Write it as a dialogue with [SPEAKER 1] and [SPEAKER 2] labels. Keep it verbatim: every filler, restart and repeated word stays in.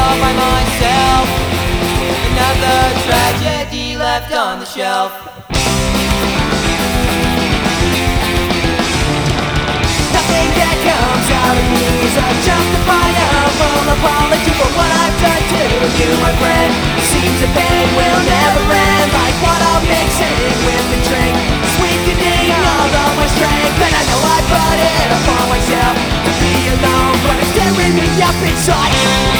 [SPEAKER 1] all by myself. Another tragedy left on the shelf. Nothing that comes out of me is a justifiable apology for what I've done to you, my friend. Seems the pain will never end, like what I'm mixing with the drink, sweetening all of my strength. And I know I put it upon myself to be alone, but it's tearing me up inside.